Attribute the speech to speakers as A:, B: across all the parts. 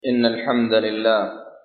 A: إن الحمد لله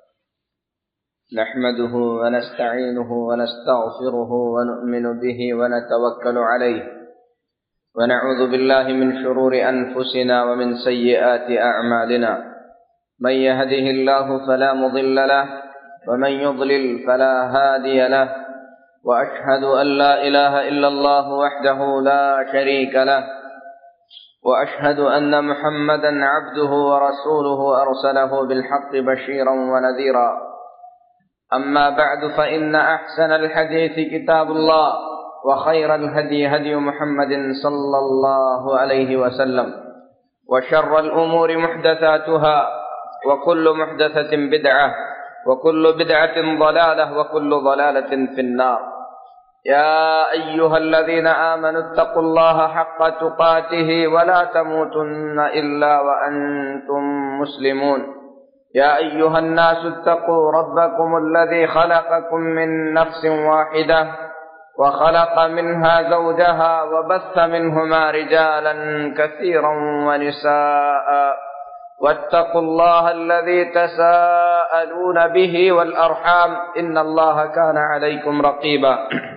A: نحمده ونستعينه ونستغفره ونؤمن به ونتوكل عليه ونعوذ بالله من شرور أنفسنا ومن سيئات أعمالنا من يهده الله فلا مضل له ومن يضلل فلا هادي له وأشهد أن لا إله إلا الله وحده لا شريك له وأشهد أن محمدا عبده ورسوله أرسله بالحق بشيرا ونذيرا أما بعد فإن أحسن الحديث كتاب الله وخير الهدي هدي محمد صلى الله عليه وسلم وشر الأمور محدثاتها وكل محدثة بدعة وكل بدعة ضلالة وكل ضلالة في النار يا أيها الذين آمنوا اتقوا الله حق تقاته ولا تموتن إلا وأنتم مسلمون يا أيها الناس اتقوا ربكم الذي خلقكم من نفس واحدة وخلق منها زوجها وبث منهما رجالا كثيرا ونساء واتقوا الله الذي تساءلون به والأرحام إن الله كان عليكم رقيبا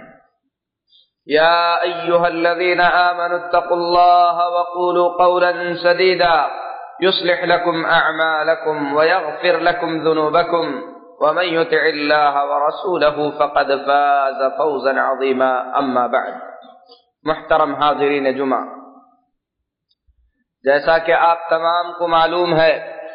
A: يا أيها الذين آمنوا اتقوا الله وقولوا قولا سديدا يصلح لكم أعمالكم ويغفر لكم ذنوبكم ومن يطع الله ورسوله فقد فاز فوزا عظيما أما بعد محترم حاضرین جمعہ، جیسا کہ آپ تمام کو معلوم ہے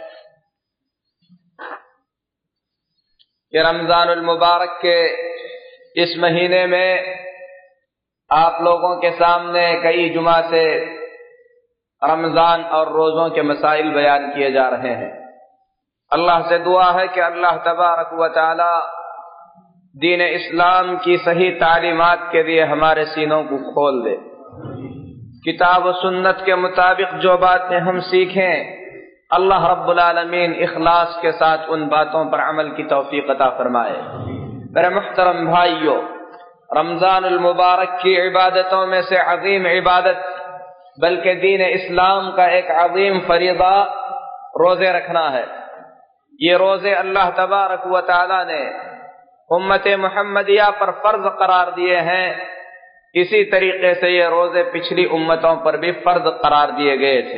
A: کہ رمضان المبارک کے اس مہینے میں آپ لوگوں کے سامنے کئی جمعہ سے رمضان اور روزوں کے مسائل بیان کیے جا رہے ہیں۔ اللہ سے دعا ہے کہ اللہ تبارک و تعالی دین اسلام کی صحیح تعلیمات کے لیے ہمارے سینوں کو کھول دے، کتاب و سنت کے مطابق جو باتیں ہم سیکھیں اللہ رب العالمین اخلاص کے ساتھ ان باتوں پر عمل کی توفیق عطا فرمائے۔ میرے محترم بھائیو، رمضان المبارک کی عبادتوں میں سے عظیم عبادت بلکہ دین اسلام کا ایک عظیم فریضہ روزے رکھنا ہے۔ یہ روزے اللہ تبارک و تعالی نے امت محمدیہ پر فرض قرار دیے ہیں، اسی طریقے سے یہ روزے پچھلی امتوں پر بھی فرض قرار دیے گئے تھے۔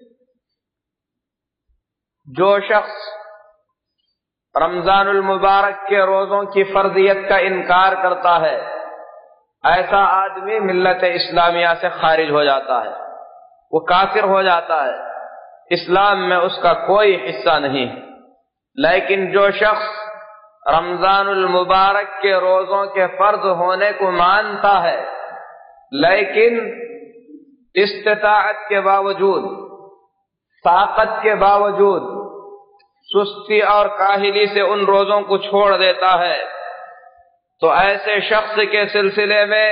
A: جو شخص رمضان المبارک کے روزوں کی فرضیت کا انکار کرتا ہے ایسا آدمی ملت اسلامیہ سے خارج ہو جاتا ہے، وہ کافر ہو جاتا ہے، اسلام میں اس کا کوئی حصہ نہیں ہے۔ لیکن جو شخص رمضان المبارک کے روزوں کے فرض ہونے کو مانتا ہے لیکن استطاعت کے باوجود، طاقت کے باوجود سستی اور کاہلی سے ان روزوں کو چھوڑ دیتا ہے تو ایسے شخص کے سلسلے میں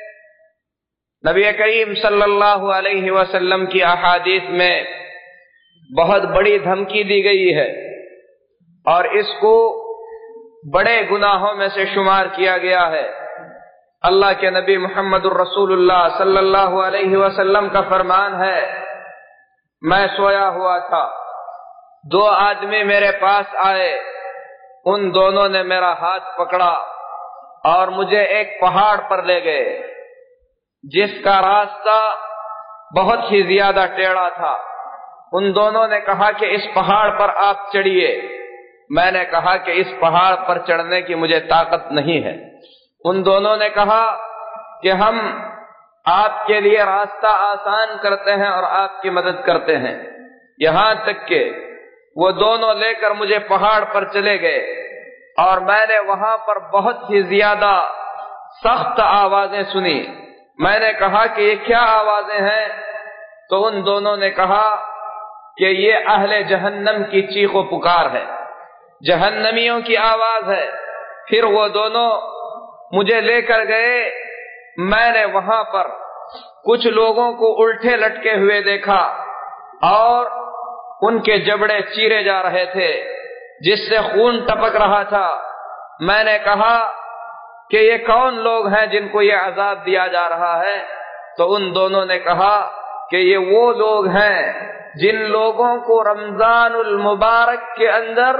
A: نبی کریم صلی اللہ علیہ وسلم کی احادیث میں بہت بڑی دھمکی دی گئی ہے اور اس کو بڑے گناہوں میں سے شمار کیا گیا ہے۔ اللہ کے نبی محمد الرسول اللہ صلی اللہ علیہ وسلم کا فرمان ہے، میں سویا ہوا تھا، دو آدمی میرے پاس آئے، ان دونوں نے میرا ہاتھ پکڑا اور مجھے ایک پہاڑ پر لے گئے جس کا راستہ بہت ہی زیادہ ٹیڑھا تھا۔ ان دونوں نے کہا کہ اس پہاڑ پر آپ چڑھیے۔ میں نے کہا کہ اس پہاڑ پر چڑھنے کی مجھے طاقت نہیں ہے۔ ان دونوں نے کہا کہ ہم آپ کے لیے راستہ آسان کرتے ہیں اور آپ کی مدد کرتے ہیں، یہاں تک کہ وہ دونوں لے کر مجھے پہاڑ پر چلے گئے اور میں نے وہاں پر بہت ہی زیادہ سخت آوازیں سنی۔ میں نے کہا کہ یہ کیا آوازیں ہیں؟ تو ان دونوں نے کہا کہ یہ اہل جہنم کی چیخ و پکار ہے، جہنمیوں کی آواز ہے۔ پھر وہ دونوں مجھے لے کر گئے، میں نے وہاں پر کچھ لوگوں کو الٹے لٹکے ہوئے دیکھا اور ان کے جبڑے چیرے جا رہے تھے جس سے خون ٹپک رہا تھا۔ میں نے کہا کہ یہ کون لوگ ہیں جن کو یہ عذاب دیا جا رہا ہے؟ تو ان دونوں نے کہا کہ یہ وہ لوگ ہیں جن لوگوں کو رمضان المبارک کے اندر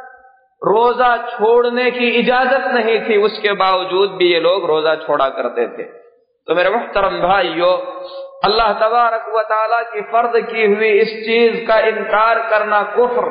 A: روزہ چھوڑنے کی اجازت نہیں تھی، اس کے باوجود بھی یہ لوگ روزہ چھوڑا کرتے تھے۔ تو میرے محترم بھائیو، اللہ تبارک و تعالیٰ کی فرض کی ہوئی اس چیز کا انکار کرنا کفر،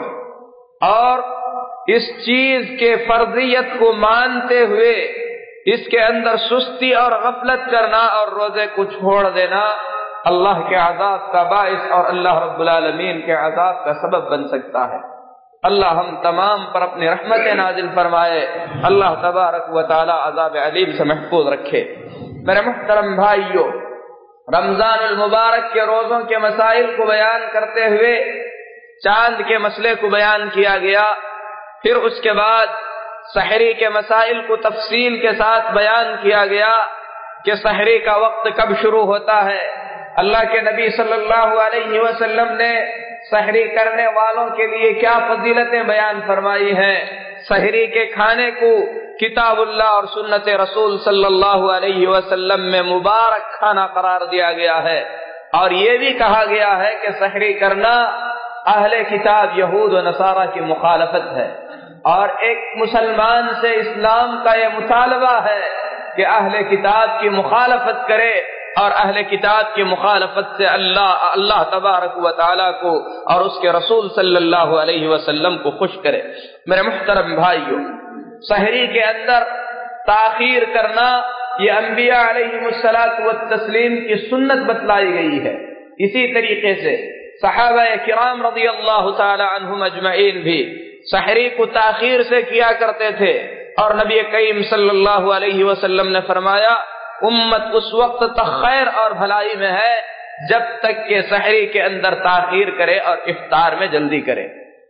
A: اور اس چیز کے فرضیت کو مانتے ہوئے اس کے اندر سستی اور غفلت کرنا اور روزے کو چھوڑ دینا اللہ کے عذاب کا باعث اور اللہ رب العالمین کے عذاب کا سبب بن سکتا ہے۔ اللہ ہم تمام پر اپنی رحمت نازل فرمائے، اللہ تبارک و تعالی عذاب علیم سے محفوظ رکھے۔ میرے محترم بھائیو، رمضان المبارک کے روزوں کے مسائل کو بیان کرتے ہوئے چاند کے مسئلے کو بیان کیا گیا، پھر اس کے بعد سحری کے مسائل کو تفصیل کے ساتھ بیان کیا گیا کہ سحری کا وقت کب شروع ہوتا ہے۔ اللہ کے نبی صلی اللہ علیہ وسلم نے سحری کرنے والوں کے لیے کیا فضیلتیں بیان فرمائی ہیں۔ سحری کے کھانے کو کتاب اللہ اور سنت رسول صلی اللہ علیہ وسلم میں مبارک کھانا قرار دیا گیا ہے، اور یہ بھی کہا گیا ہے کہ سحری کرنا اہل کتاب یہود و نصارہ کی مخالفت ہے، اور ایک مسلمان سے اسلام کا یہ مطالبہ ہے کہ اہل کتاب کی مخالفت کرے اور اہل کتاب کی مخالفت سے اللہ تبارک و تعالیٰ کو اور اس کے رسول صلی اللہ علیہ وسلم کو خوش کرے۔ میرے محترم بھائیو، سحری کے اندر تاخیر کرنا یہ انبیاء علیہم الصلاۃ والتسلیم کی سنت بتلائی گئی ہے۔ اسی طریقے سے صحابہ کرام رضی اللہ تعالی عنہم اجمعین بھی سحری کو تاخیر سے کیا کرتے تھے، اور نبی کریم صلی اللہ علیہ وسلم نے فرمایا امت اس وقت تک خیر اور بھلائی میں ہے جب تک کہ سحری کے اندر تاخیر کرے اور افطار میں جلدی کرے۔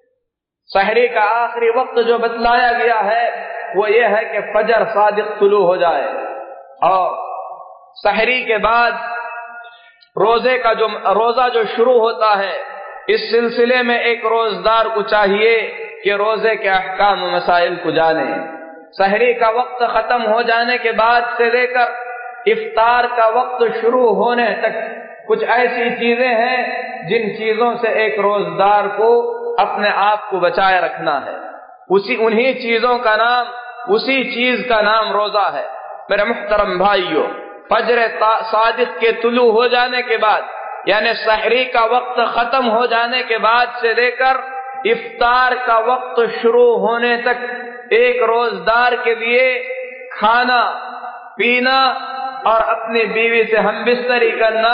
A: سحری کا آخری وقت جو بتلایا گیا ہے وہ یہ ہے کہ فجر صادق طلوع ہو جائے، اور سحری کے بعد روزہ جو شروع ہوتا ہے، اس سلسلے میں ایک روزدار کو چاہیے کہ روزے کے احکام و مسائل کو جانے۔ سحری کا وقت ختم ہو جانے کے بعد سے لے کر افطار کا وقت شروع ہونے تک کچھ ایسی چیزیں ہیں جن چیزوں سے ایک روزدار کو اپنے آپ کو بچائے رکھنا ہے، انہی چیزوں کا نام، اسی چیز کا نام روزہ ہے۔ میرے محترم بھائیو، فجر صادق کے طلوع ہو جانے کے بعد، یعنی سحری کا وقت ختم ہو جانے کے بعد سے لے کر افطار کا وقت شروع ہونے تک ایک روزدار کے لیے کھانا پینا اور اپنی بیوی سے ہم بستری کرنا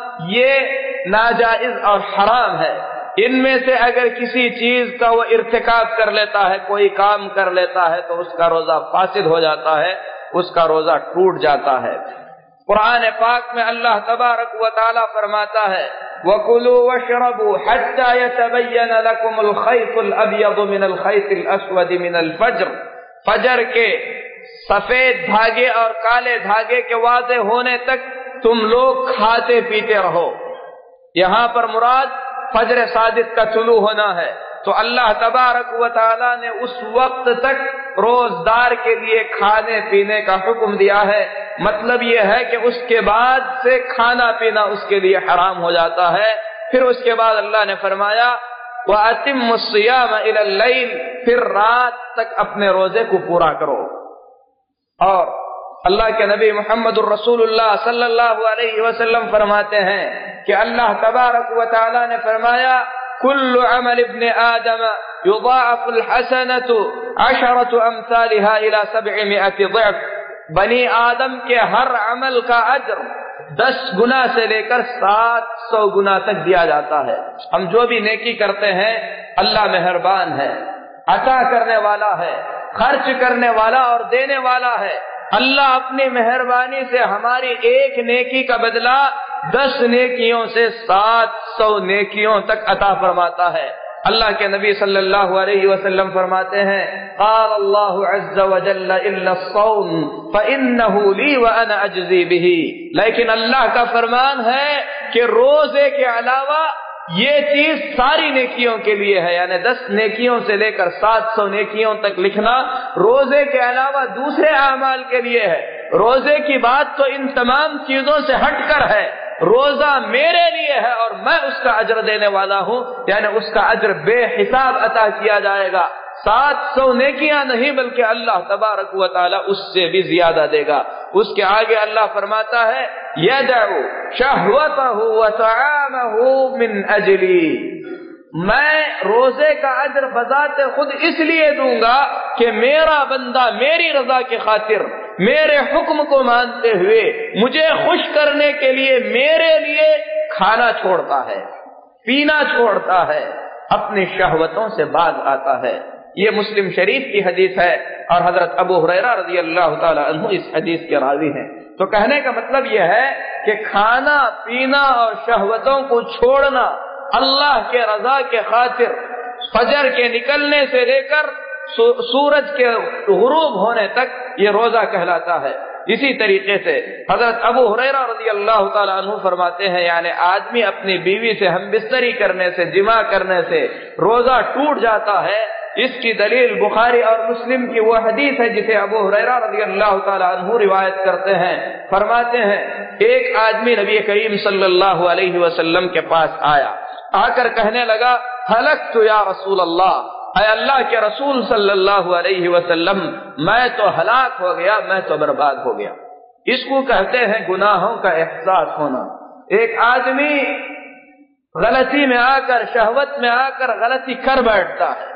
A: یہ ناجائز اور حرام ہے۔ ان میں سے اگر کسی چیز کا وہ ارتکاب کر لیتا ہے، کوئی کام کر لیتا ہے، تو اس کا روزہ فاسد ہو جاتا ہے، اس کا روزہ ٹوٹ جاتا ہے۔ قرآن پاک میں اللہ تبارک و تعالی فرماتا ہے وَكُلُوا وَاشْرَبُوا حَتَّى يَتَبَيَّنَ لَكُمُ الْخَيْطُ الْأَبْيَضُ مِنَ الْخَيْطِ الْأَسْوَدِ مِنَ الْفَجْرِ، فجر کے سفید دھاگے اور کالے دھاگے کے واضح ہونے تک تم لوگ کھاتے پیتے رہو۔ یہاں پر مراد فجر صادق کا طلوع ہونا ہے، تو اللہ تبارک و تعالی نے اس وقت تک روزدار کے لیے کھانے پینے کا حکم دیا ہے۔ مطلب یہ ہے کہ اس کے بعد سے کھانا پینا اس کے لیے حرام ہو جاتا ہے۔ پھر اس کے بعد اللہ نے فرمایا وَأَتِمُّ الصِّيَامَ إِلَى اللَّيْلِ، پھر رات تک اپنے روزے کو پورا کرو۔ اور اللہ کے نبی محمد الرسول اللہ صلی اللہ علیہ وسلم فرماتے ہیں کہ اللہ تبارک و تعالی نے فرمایا كل عمل ابن آدم يضاعف الحسنة 10 أمثالها إلى 700 ضعف، بنی آدم کے ہر عمل کا اجر 10 گنا سے لے کر 700 گنا تک دیا جاتا ہے۔ ہم جو بھی نیکی کرتے ہیں اللہ مہربان ہے، عطا کرنے والا ہے، خرچ کرنے والا اور دینے والا ہے۔ اللہ اپنی مہربانی سے ہماری ایک نیکی کا بدلہ 10 نیکیوں سے 700 نیکیوں تک عطا فرماتا ہے۔ اللہ کے نبی صلی اللہ علیہ وسلم فرماتے ہیں قال اللہ عز وجل الا الصوم فانه لي وانا اجزي به، لیکن اللہ کا فرمان ہے کہ روزے کے علاوہ یہ چیز ساری نیکیوں کے لیے ہے، یعنی 10 نیکیوں سے لے کر 700 نیکیوں تک لکھنا روزے کے علاوہ دوسرے اعمال کے لیے ہے۔ روزے کی بات تو ان تمام چیزوں سے ہٹ کر ہے، روزہ میرے لیے ہے اور میں اس کا اجر دینے والا ہوں، یعنی اس کا اجر بے حساب عطا کیا جائے گا، 700 نیکیاں نہیں بلکہ اللہ تبارک و تعالی اس سے بھی زیادہ دے گا۔ اس کے آگے اللہ فرماتا ہے یدعو شہوتہ وطعامہ من اجلی، میں روزے کا اجر بذات خود اس لیے دوں گا کہ میرا بندہ میری رضا کی خاطر میرے حکم کو مانتے ہوئے مجھے خوش کرنے کے لیے میرے لیے کھانا چھوڑتا ہے، پینا چھوڑتا ہے، اپنی شہوتوں سے باز آتا ہے۔ یہ مسلم شریف کی حدیث ہے اور حضرت ابو ہریرہ رضی اللہ تعالی عنہ اس حدیث کے راوی ہیں۔ تو کہنے کا مطلب یہ ہے کہ کھانا پینا اور شہوتوں کو چھوڑنا اللہ کے رضا کے خاطر فجر کے نکلنے سے لے کر سورج کے غروب ہونے تک یہ روزہ کہلاتا ہے۔ اسی طریقے سے حضرت ابو ہریرہ رضی اللہ تعالیٰ عنہ فرماتے ہیں یعنی آدمی اپنی بیوی سے ہم بستری کرنے سے، جماع کرنے سے روزہ ٹوٹ جاتا ہے۔ اس کی دلیل بخاری اور مسلم کی وہ حدیث ہے جسے ابو ہریرہ رضی اللہ تعالیٰ عنہ روایت کرتے ہیں۔ فرماتے ہیں ایک آدمی نبی کریم صلی اللہ علیہ وسلم کے پاس آیا، آ کر کہنے لگا ہلکت یا رسول اللہ، اے اللہ کے رسول صلی اللہ علیہ وسلم میں تو ہلاک ہو گیا، میں تو برباد ہو گیا۔ اس کو کہتے ہیں گناہوں کا احساس ہونا۔ ایک آدمی غلطی میں آ کر، شہوت میں آ کر غلطی کر بیٹھتا ہے،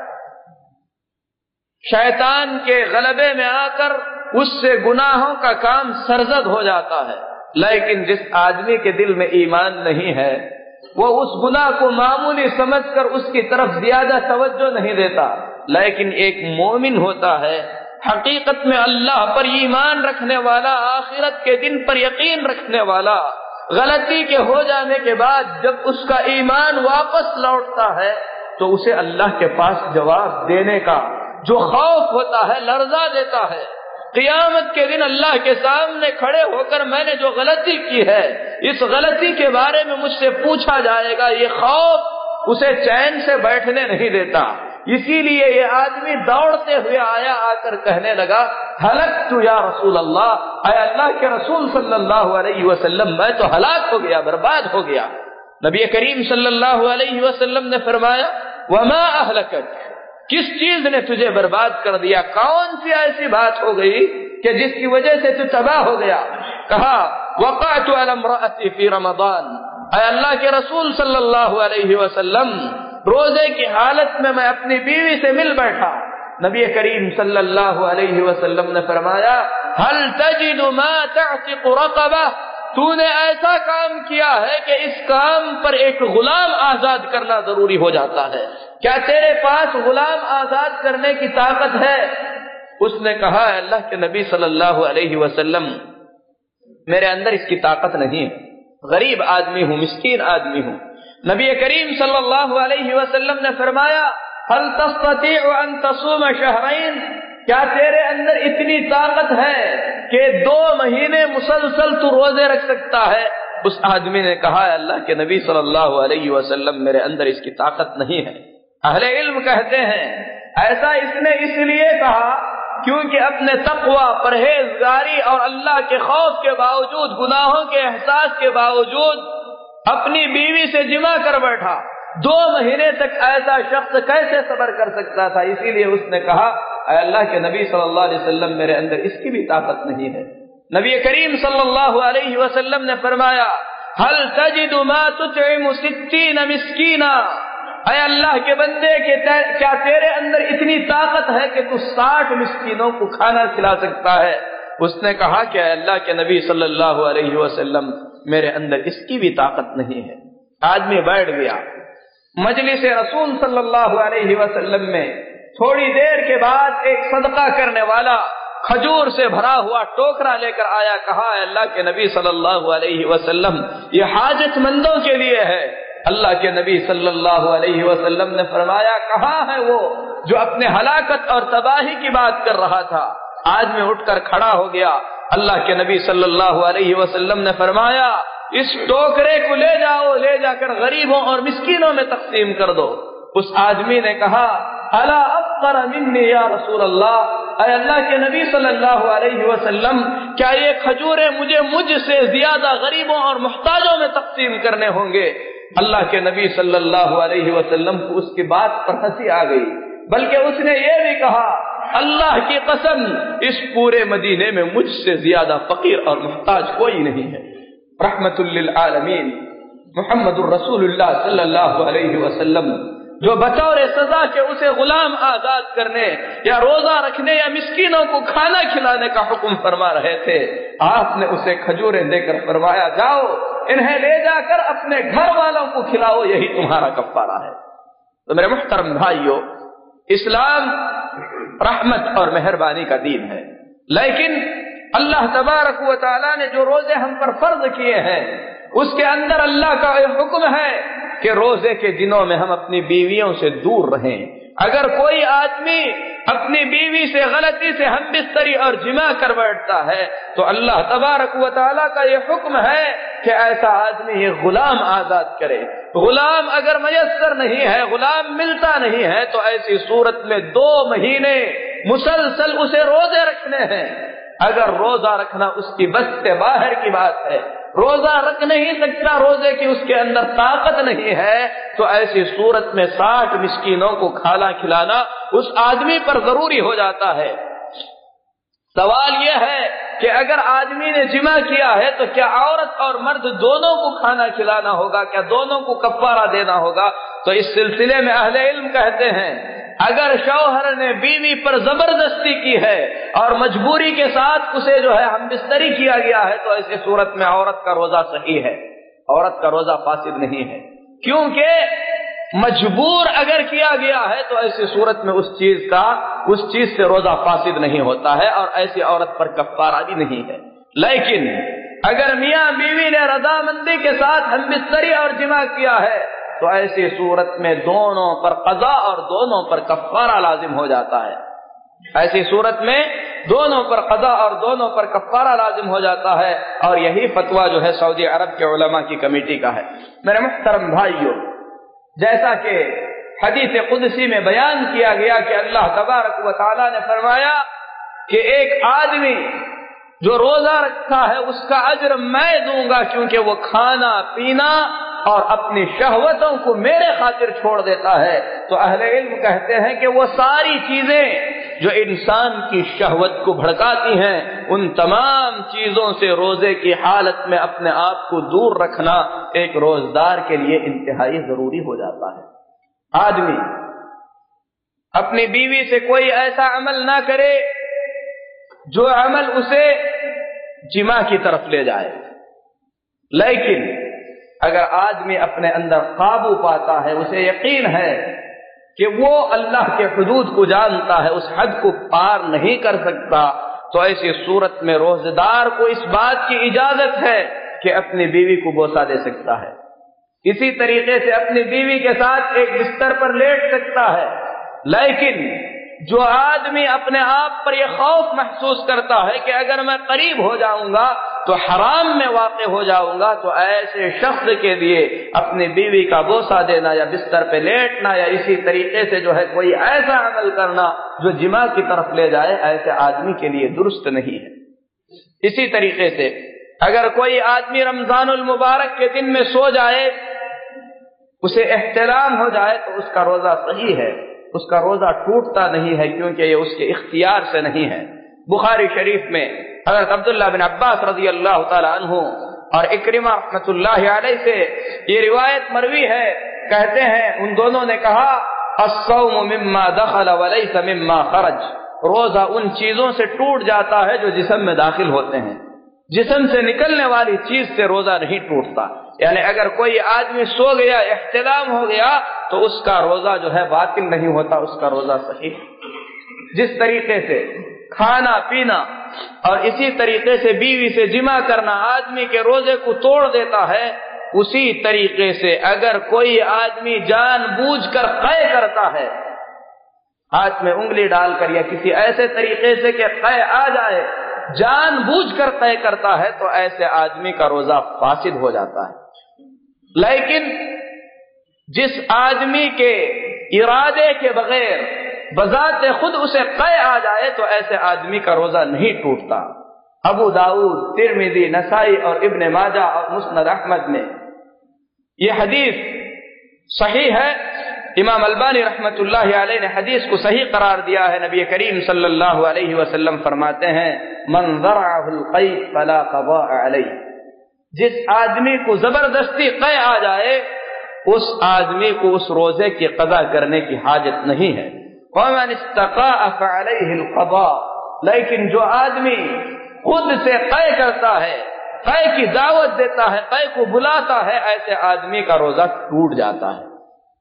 A: شیطان کے غلبے میں آ کر اس سے گناہوں کا کام سرزد ہو جاتا ہے، لیکن جس آدمی کے دل میں ایمان نہیں ہے وہ اس گناہ کو معمولی سمجھ کر اس کی طرف زیادہ توجہ نہیں دیتا، لیکن ایک مومن ہوتا ہے حقیقت میں اللہ پر ایمان رکھنے والا، آخرت کے دن پر یقین رکھنے والا، غلطی کے ہو جانے کے بعد جب اس کا ایمان واپس لوٹتا ہے تو اسے اللہ کے پاس جواب دینے کا جو خوف ہوتا ہے لرزا دیتا ہے۔ قیامت کے دن اللہ کے سامنے کھڑے ہو کر میں نے جو غلطی کی ہے، اس غلطی کے بارے میں مجھ سے پوچھا جائے گا، یہ خوف اسے چین سے بیٹھنے نہیں دیتا۔ اسی لیے یہ آدمی دوڑتے ہوئے آیا، آ کر کہنے لگا ہلکت یا رسول اللہ، اے اللہ کے رسول صلی اللہ علیہ وسلم میں تو ہلاک ہو گیا، برباد ہو گیا۔ نبی کریم صلی اللہ علیہ وسلم نے فرمایا وما اہلکت، کس چیز نے تجھے برباد کر دیا؟ کون سی ایسی بات ہو گئی کہ جس کی وجہ سے تو تباہ ہو گیا؟ کہا وقعت علی امرأتی فی رمضان، اے اللہ کے رسول صلی اللہ علیہ وسلم روزے کی حالت میں میں اپنی بیوی سے مل بیٹھا۔ نبی کریم صلی اللہ علیہ وسلم نے فرمایا هل تجد ما تعتق رقبہ، تو نے ایسا کام کیا ہے کہ اس کام پر ایک غلام آزاد کرنا ضروری ہو جاتا ہے، کیا تیرے پاس غلام آزاد کرنے کی طاقت ہے؟ اس نے کہا اللہ کے نبی صلی اللہ علیہ وسلم میرے اندر اس کی طاقت نہیں ہے، غریب آدمی ہوں، مسکین آدمی ہوں۔ نبی کریم صلی اللہ علیہ وسلم نے فرمایا هل تستطيع ان تصوم شهرين، کیا تیرے اندر اتنی طاقت ہے کہ 2 مہینے مسلسل تو روزے رکھ سکتا ہے؟ اس آدمی نے کہا اللہ کے نبی صلی اللہ علیہ وسلم میرے اندر اس کی طاقت نہیں ہے۔ اہل علم کہتے ہیں ایسا اس نے اس لیے کہا کیونکہ اپنے تقوی، پرہیزگاری اور اللہ کے خوف کے باوجود، گناہوں کے احساس کے باوجود اپنی بیوی سے جمع کر بیٹھا۔ 2 مہینے تک ایسا شخص کیسے صبر کر سکتا تھا؟ اسی لیے اس نے کہا اے اللہ کے نبی صلی اللہ علیہ وسلم میرے اندر اس کی بھی طاقت نہیں ہے۔ نبی کریم صلی اللہ علیہ وسلم نے فرمایا هل تجد ما تطعم 60 مسکینا، اے اللہ کے بندے کیا تیرے اندر اتنی طاقت ہے کہ تو 60 مسکینوں کو کھانا کھلا سکتا ہے؟ اس نے کہا کہ اے اللہ کے نبی صلی اللہ علیہ وسلم میرے اندر اس کی بھی طاقت نہیں ہے۔ آدمی بیٹھ گیا۔ مجلس رسول صلی اللہ علیہ وسلم میں تھوڑی دیر کے بعد ایک صدقہ کرنے والا کھجور سے بھرا ہوا ٹوکرا لے کر آیا، کہا اے اللہ کے نبی صلی اللہ علیہ وسلم یہ حاجت مندوں کے لیے ہے۔ اللہ کے نبی صلی اللہ علیہ وسلم نے فرمایا کہاں ہے وہ جو اپنے ہلاکت اور تباہی کی بات کر رہا تھا؟ آدمی اٹھ کر کھڑا ہو گیا۔ اللہ کے نبی صلی اللہ علیہ وسلم نے فرمایا اس ٹوکرے کو لے جاؤ، لے جا کر غریبوں اور مسکینوں میں تقسیم کر دو۔ اس آدمی نے کہا الا افقر منی یا رسول اللہ، اے اللہ کے نبی صلی اللہ علیہ وسلم، کیا یہ کھجوریں مجھ سے زیادہ غریبوں اور محتاجوں میں تقسیم کرنے ہوں گے؟ اللہ کے نبی صلی اللہ علیہ وسلم کو اس کی بات پر ہنسی آ گئی، بلکہ اس نے یہ بھی کہا اللہ کی قسم اس پورے مدینے میں مجھ سے زیادہ فقیر اور محتاج کوئی نہیں ہے۔ رحمت للعالمین محمد الرسول اللہ صلی اللہ علیہ وسلم جو بطور سزا کے اسے غلام آزاد کرنے یا روزہ رکھنے یا مسکینوں کو کھانا کھلانے کا حکم فرما رہے تھے، آپ نے اسے کھجوریں دے کر فرمایا جاؤ انہیں لے جا کر اپنے گھر والوں کو کھلاؤ، یہی تمہارا کفارہ ہے۔ تو میرے محترم بھائیو، اسلام رحمت اور مہربانی کا دین ہے، لیکن اللہ تبارک و تعالیٰ نے جو روزے ہم پر فرض کیے ہیں اس کے اندر اللہ کا حکم ہے کہ روزے کے دنوں میں ہم اپنی بیویوں سے دور رہیں۔ اگر کوئی آدمی اپنی بیوی سے غلطی سے ہم بستری اور جماع کر بیٹھتا ہے تو اللہ تبارک و تعالیٰ کا یہ حکم ہے کہ ایسا آدمی یہ غلام آزاد کرے۔ غلام اگر میسر نہیں ہے، غلام ملتا نہیں ہے، تو ایسی صورت میں 2 مہینے مسلسل اسے روزے رکھنے ہیں۔ اگر روزہ رکھنا اس کی بس سے باہر کی بات ہے، روزہ رکھ نہیں سکتا، روزے کی اس کے اندر طاقت نہیں ہے، تو ایسی صورت میں 60 مسکینوں کو کھانا کھلانا اس آدمی پر ضروری ہو جاتا ہے۔ سوال یہ ہے کہ اگر آدمی نے جمع کیا ہے تو کیا عورت اور مرد دونوں کو کھانا کھلانا ہوگا؟ کیا دونوں کو کفارہ دینا ہوگا؟ تو اس سلسلے میں اہل علم کہتے ہیں اگر شوہر نے بیوی پر زبردستی کی ہے اور مجبوری کے ساتھ اسے جو ہے ہم بستری کیا گیا ہے تو ایسی صورت میں عورت کا روزہ صحیح ہے، عورت کا روزہ فاسد نہیں ہے، کیونکہ مجبور اگر کیا گیا ہے تو ایسی صورت میں اس چیز سے روزہ فاسد نہیں ہوتا ہے اور ایسی عورت پر کفارہ بھی نہیں ہے۔ لیکن اگر میاں بیوی نے رضامندی کے ساتھ ہم بستری اور جماع کیا ہے تو ایسی صورت میں دونوں پر قضا اور دونوں پر کفارہ لازم ہو جاتا ہے۔ ایسی صورت میں دونوں پر قضا اور دونوں پر کفارہ لازم ہو جاتا ہے، اور یہی فتویٰ جو ہے سعودی عرب کے علماء کی کمیٹی کا ہے۔ میرے محترم بھائیو، جیسا کہ حدیث قدسی میں بیان کیا گیا کہ اللہ تبارک و تعالیٰ نے فرمایا کہ ایک آدمی جو روزہ رکھتا ہے اس کا اجر میں دوں گا کیونکہ وہ کھانا پینا اور اپنی شہوتوں کو میرے خاطر چھوڑ دیتا ہے۔ تو اہل علم کہتے ہیں کہ وہ ساری چیزیں جو انسان کی شہوت کو بھڑکاتی ہیں ان تمام چیزوں سے روزے کی حالت میں اپنے آپ کو دور رکھنا ایک روزدار کے لیے انتہائی ضروری ہو جاتا ہے۔ آدمی اپنی بیوی سے کوئی ایسا عمل نہ کرے جو عمل اسے جماع کی طرف لے جائے، لیکن اگر آدمی اپنے اندر قابو پاتا ہے، اسے یقین ہے کہ وہ اللہ کے حدود کو جانتا ہے، اس حد کو پار نہیں کر سکتا، تو ایسی صورت میں روزدار کو اس بات کی اجازت ہے کہ اپنی بیوی کو بوسہ دے سکتا ہے، اسی طریقے سے اپنی بیوی کے ساتھ ایک بستر پر لیٹ سکتا ہے۔ لیکن جو آدمی اپنے آپ پر یہ خوف محسوس کرتا ہے کہ اگر میں قریب ہو جاؤں گا تو حرام میں واقع ہو جاؤں گا، تو ایسے شخص کے لیے اپنی بیوی کا بوسہ دینا یا بستر پہ لیٹنا یا اسی طریقے سے جو ہے کوئی ایسا عمل کرنا جو جماع کی طرف لے جائے، ایسے آدمی کے لیے درست نہیں ہے۔ اسی طریقے سے اگر کوئی آدمی رمضان المبارک کے دن میں سو جائے، اسے احتلام ہو جائے، تو اس کا روزہ صحیح ہے، اس کا روزہ ٹوٹتا نہیں ہے کیونکہ یہ اس کے اختیار سے نہیں ہے۔ بخاری شریف میں حضرت عبداللہ بن عباس رضی اللہ تعالی عنہ اور اکرمہ رحمۃ اللہ علیہ سے یہ روایت مروی ہے، کہتے ہیں ان دونوں نے کہا الصوم مما دخل وليس مما خرج، روزہ ان چیزوں سے ٹوٹ جاتا ہے جو جسم میں داخل ہوتے ہیں، جسم سے نکلنے والی چیز سے روزہ نہیں ٹوٹتا۔ یعنی اگر کوئی آدمی سو گیا، احتلام ہو گیا، تو اس کا روزہ جو ہے باطل نہیں ہوتا، اس کا روزہ صحیح۔ جس طریقے سے کھانا پینا اور اسی طریقے سے بیوی سے جمع کرنا آدمی کے روزے کو توڑ دیتا ہے، اسی طریقے سے اگر کوئی آدمی جان بوجھ کر قے کرتا ہے، ہاتھ میں انگلی ڈال کر یا کسی ایسے طریقے سے کہ قے آ جائے، جان بوجھ کر قے کرتا ہے، تو ایسے آدمی کا روزہ فاسد ہو جاتا ہے۔ لیکن جس آدمی کے ارادے کے بغیر بذات خود اسے قے آ جائے تو ایسے آدمی کا روزہ نہیں ٹوٹتا۔ ابو داؤد، ترمذی، نسائی اور ابن ماجہ اور مسند احمد میں یہ حدیث صحیح ہے۔ امام البانی رحمۃ اللہ علیہ نے حدیث کو صحیح قرار دیا ہے۔ نبی کریم صلی اللہ علیہ وسلم فرماتے ہیں من ذرعہ القیء فلا قضاء علیہ، جس آدمی کو زبردستی قے آ جائے اس آدمی کو اس روزے کی قضا کرنے کی حاجت نہیں ہے۔ ومن استقاء فعلیہ القضاء، لیکن جو آدمی خود سے قے کرتا ہے، قے کی دعوت دیتا ہے، قے کو بلاتا ہے، ایسے آدمی کا روزہ ٹوٹ جاتا ہے۔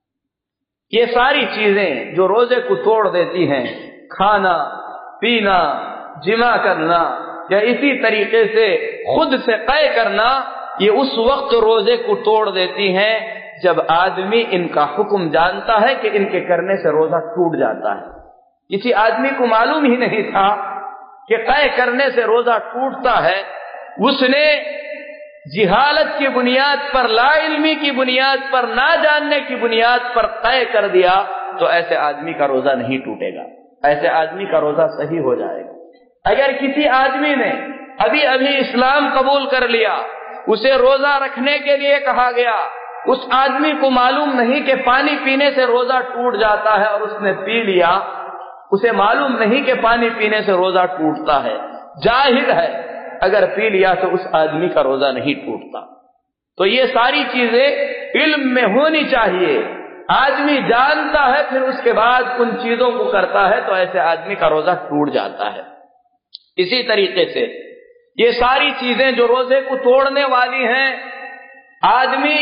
A: یہ ساری چیزیں جو روزے کو توڑ دیتی ہیں، کھانا، پینا، جمع کرنا یا اسی طریقے سے خود سے قے کرنا، یہ اس وقت روزے کو توڑ دیتی ہیں جب آدمی ان کا حکم جانتا ہے کہ ان کے کرنے سے روزہ ٹوٹ جاتا ہے۔ کسی آدمی کو معلوم ہی نہیں تھا کہ قے کرنے سے روزہ ٹوٹتا ہے، اس نے جہالت کی بنیاد پر، لا علمی کی بنیاد پر، نہ جاننے کی بنیاد پر قے کر دیا، تو ایسے آدمی کا روزہ نہیں ٹوٹے گا، ایسے آدمی کا روزہ صحیح ہو جائے گا۔ اگر کسی آدمی نے ابھی اسلام قبول کر لیا، اسے روزہ رکھنے کے لیے کہا گیا، اس آدمی کو معلوم نہیں کہ پانی پینے سے روزہ ٹوٹ جاتا ہے اور اس نے پی لیا، اسے معلوم نہیں کہ پانی پینے سے روزہ ٹوٹتا ہے، جاہل ہے، اگر پی لیا تو اس آدمی کا روزہ نہیں ٹوٹتا۔ تو یہ ساری چیزیں علم میں ہونی چاہیے۔ آدمی جانتا ہے پھر اس کے بعد ان چیزوں کو کرتا ہے تو ایسے آدمی کا روزہ ٹوٹ جاتا ہے۔ اسی طریقے سے یہ ساری چیزیں جو روزے کو توڑنے والی ہیں، آدمی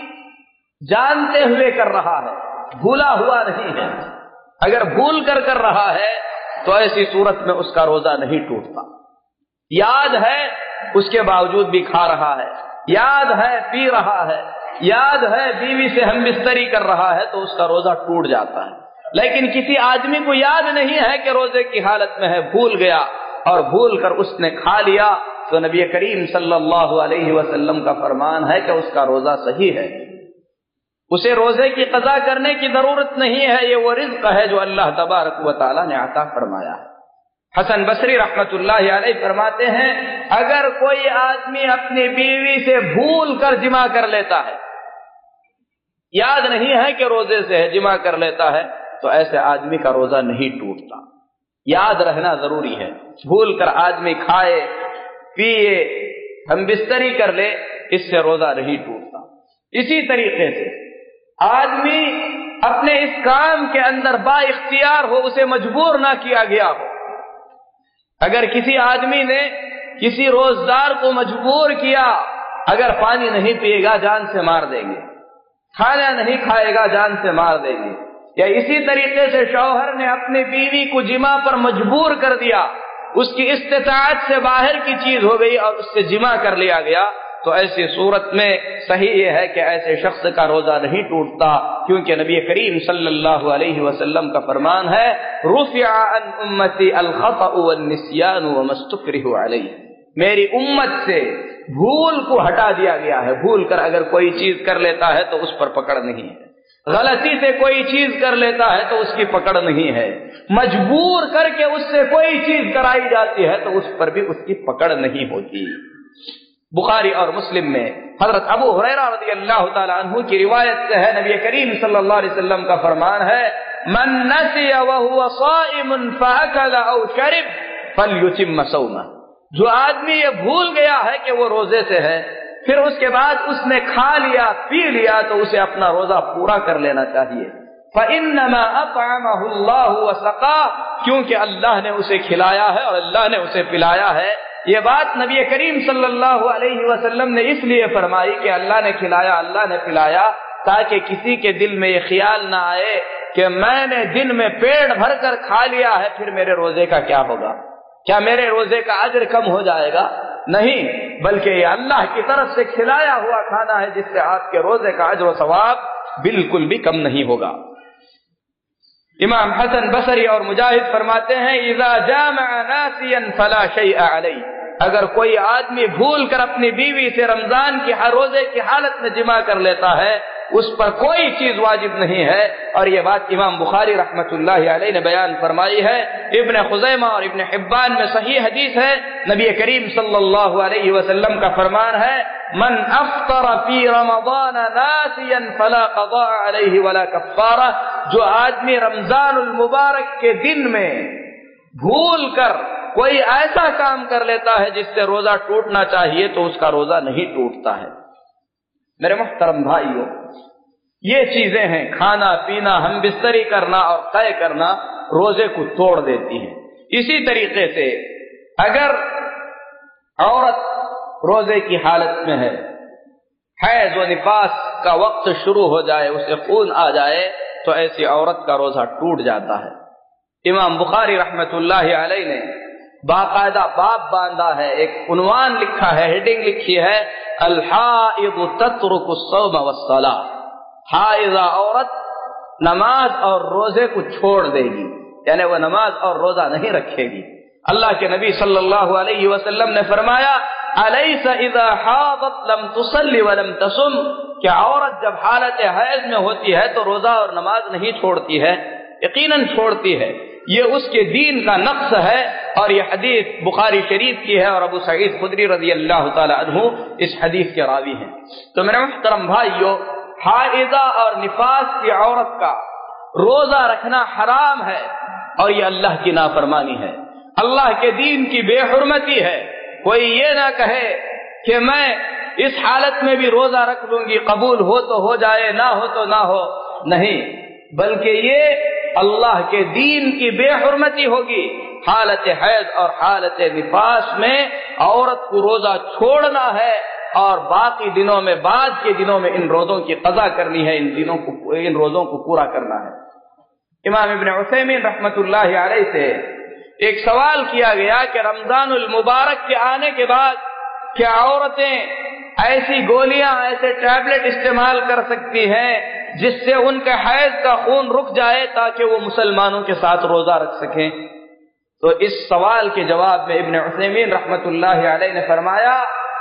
A: جانتے ہوئے کر رہا ہے، بھولا ہوا نہیں ہے۔ اگر بھول کر رہا ہے تو ایسی صورت میں اس کا روزہ نہیں ٹوٹتا۔ یاد ہے اس کے باوجود بھی کھا رہا ہے، یاد ہے پی رہا ہے، یاد ہے بیوی سے ہم بستری کر رہا ہے تو اس کا روزہ ٹوٹ جاتا ہے۔ لیکن کسی آدمی کو یاد نہیں ہے کہ روزے کی حالت میں ہے، بھول گیا اور بھول کر اس نے کھا لیا، تو نبی کریم صلی اللہ علیہ وسلم کا فرمان ہے کہ اس کا روزہ صحیح ہے، اسے روزے کی قضا کرنے کی ضرورت نہیں ہے، یہ وہ رزق ہے جو اللہ تبارک و تعالی نے عطا فرمایا ہے۔ حسن بصری رحمت اللہ علیہ فرماتے ہیں اگر کوئی آدمی اپنی بیوی سے بھول کر جمع کر لیتا ہے، یاد نہیں ہے کہ روزے سے ہے، جمع کر لیتا ہے، تو ایسے آدمی کا روزہ نہیں ٹوٹتا۔ یاد رہنا ضروری ہے۔ بھول کر آدمی کھائے، پیے، ہم بستری کر لے، اس سے روزہ نہیں ٹوٹتا۔ اسی طریقے سے آدمی اپنے اس کام کے اندر با اختیار ہو، اسے مجبور نہ کیا گیا ہو۔ اگر کسی آدمی نے کسی روزدار کو مجبور کیا، اگر پانی نہیں پیے گا جان سے مار دیں گے، کھانا نہیں کھائے گا جان سے مار دیں گے، یا اسی طریقے سے شوہر نے اپنی بیوی کو جمع پر مجبور کر دیا، اس کی استطاعت سے باہر کی چیز ہو گئی اور اس سے جمع کر لیا گیا، تو ایسی صورت میں صحیح یہ ہے کہ ایسے شخص کا روزہ نہیں ٹوٹتا، کیونکہ نبی کریم صلی اللہ علیہ وسلم کا فرمان ہے رفع عن امتی الخطأ والنسیان وما استکرہوا علیہ، میری امت سے بھول کو ہٹا دیا گیا ہے۔ بھول کر اگر کوئی چیز کر لیتا ہے تو اس پر پکڑ نہیں ہے، غلطی سے کوئی چیز کر لیتا ہے تو اس کی پکڑ نہیں ہے، مجبور کر کے اس سے کوئی چیز کرائی جاتی ہے تو اس پر بھی اس کی پکڑ نہیں ہوتی۔ بخاری اور مسلم میں حضرت ابو ہریرہ رضی اللہ تعالی عنہ کی روایت سے ہے، نبی کریم صلی اللہ علیہ وسلم کا فرمان ہے من نسی وهو صائم فاکل او شرب فلیتم صومه، جو آدمی یہ بھول گیا ہے کہ وہ روزے سے ہے، پھر اس کے بعد اس نے کھا لیا پی لیا، تو اسے اپنا روزہ پورا کر لینا چاہیے۔ فإنما أطعمه الله وسقاه، کیونکہ اللہ نے اسے کھلایا ہے اور اللہ نے اسے پلایا ہے۔ یہ بات نبی کریم صلی اللہ علیہ وسلم نے اس لیے فرمائی کہ اللہ نے کھلایا، اللہ نے پلایا، تاکہ کسی کے دل میں یہ خیال نہ آئے کہ میں نے دن میں پیٹ بھر کر کھا لیا ہے، پھر میرے روزے کا کیا ہوگا، کیا میرے روزے کا اجر کم ہو جائے گا؟ نہیں، بلکہ یہ اللہ کی طرف سے کھلایا ہوا کھانا ہے جس سے آپ کے روزے کا اجر و ثواب بالکل بھی کم نہیں ہوگا۔ امام حسن بصری اور مجاہد فرماتے ہیں اذا جامع ناسیا فلا شیء علیہ، اگر کوئی آدمی بھول کر اپنی بیوی سے رمضان کی روزے کی حالت میں جمع کر لیتا ہے اس پر کوئی چیز واجب نہیں ہے. اور یہ بات امام بخاری رحمۃ اللہ علیہ نے بیان فرمائی ہے. ابن خزیمہ اور ابن حبان میں صحیح حدیث ہے. نبی کریم صلی اللہ علیہ وسلم کا فرمان ہے من افطر فی رمضان ناسیا فلا قضاء علیہ ولا کفارہ. جو آدمی رمضان المبارک کے دن میں بھول کر کوئی ایسا کام کر لیتا ہے جس سے روزہ ٹوٹنا چاہیے تو اس کا روزہ نہیں ٹوٹتا ہے. میرے محترم بھائیوں، یہ چیزیں ہیں، کھانا پینا، ہم بستری کرنا اور قے کرنا روزے کو توڑ دیتی ہیں. اسی طریقے سے اگر عورت روزے کی حالت میں ہے، حیض و نفاس کا وقت شروع ہو جائے، اسے خون آ جائے تو ایسی عورت کا روزہ ٹوٹ جاتا ہے. امام بخاری رحمۃ اللہ علیہ نے باقاعدہ باب باندھا ہے، ایک عنوان لکھا ہے، ہیڈنگ لکھی ہے الحائض تترک الصوم والصلاۃ. حائضہ عورت نماز اور روزے کو چھوڑ دے گی، یعنی وہ نماز اور روزہ نہیں رکھے گی. اللہ کے نبی صلی اللہ علیہ وسلم نے فرمایا الیس اذا حاضت لم تصلی ولم تصم. کہ عورت جب حالت حیض میں ہوتی ہے تو روزہ اور نماز نہیں چھوڑتی ہے؟ یقیناً چھوڑتی ہے. یہ اس کے دین کا نقص ہے. اور یہ حدیث بخاری شریف کی ہے اور ابو سعید خدری رضی اللہ تعالی عنہ اس حدیث کے راوی ہیں. تو میرے محترم بھائیو، حائضہ اور نفاس کی عورت کا روزہ رکھنا حرام ہے اور یہ اللہ کی نافرمانی ہے، اللہ کے دین کی بے حرمتی ہے. کوئی یہ نہ کہے کہ میں اس حالت میں بھی روزہ رکھ لوں گی، قبول ہو تو ہو جائے، نہ ہو تو نہ ہو. نہیں، بلکہ یہ اللہ کے دین کی بے حرمتی ہوگی. حالت حیض اور حالت نفاس میں عورت کو روزہ چھوڑنا ہے اور باقی دنوں میں، بعد کے دنوں میں ان روزوں کی قضا کرنی ہے، ان روزوں کو پورا کرنا ہے. امام ابن عثیمین رحمۃ اللہ علیہ سے ایک سوال کیا گیا کہ رمضان المبارک کے آنے کے بعد کیا عورتیں ایسی گولیاں، ایسے ٹیبلٹ استعمال کر سکتی ہیں جس سے ان کے حیض کا خون رک جائے تاکہ وہ مسلمانوں کے ساتھ روزہ رکھ سکیں؟ تو اس سوال کے جواب میں ابن عثیمین رحمۃ اللہ علیہ نے فرمایا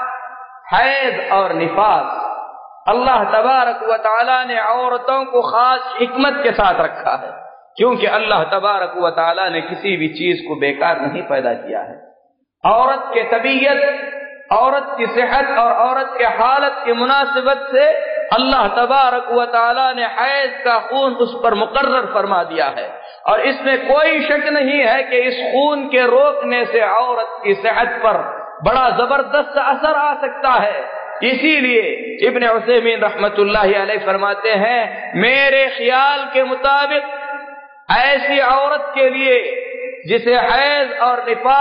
A: حیض اور نفاس اللہ تبارک و تعالی نے عورتوں کو خاص حکمت کے ساتھ رکھا ہے، کیونکہ اللہ تبارک و تعالی نے کسی بھی چیز کو بیکار نہیں پیدا کیا ہے. عورت کے طبیعت، عورت کی صحت اور عورت کے حالت کی مناسبت سے اللہ تبارک و تعالی نے حیض کا خون اس پر مقرر فرما دیا ہے، اور اس میں کوئی شک نہیں ہے کہ اس خون کے روکنے سے عورت کی صحت پر بڑا زبردست اثر آ سکتا ہے. اسی لیے ابن عثیمین رحمۃ اللہ علیہ فرماتے ہیں میرے خیال کے مطابق ایسی عورت کے لیے جسے حیض اور